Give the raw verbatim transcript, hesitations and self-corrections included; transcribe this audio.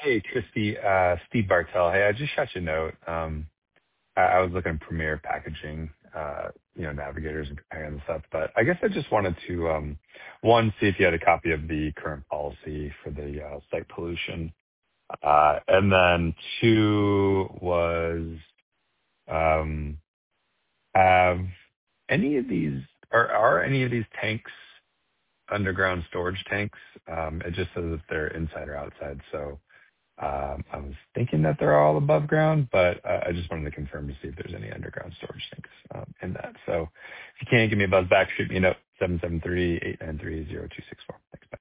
Hey, Christy, uh, Steve Bartel. Hey, I just shot you a note. Um, I I was looking at Premier Packaging, uh, you know, navigators and comparing the stuff, but I guess I just wanted to, um, one, see if you had a copy of the current policy for the uh, site pollution. Uh, And then two was, um, have any of these are are any of these tanks underground storage tanks? Um, It just says if they're inside or outside, so Um, I was thinking that they're all above ground, but uh, I just wanted to confirm to see if there's any underground storage tanks um, in that. So if you can, give me a buzz back, shoot me a note, seven seven three, eight nine three, zero two six four. Thanks. Bye.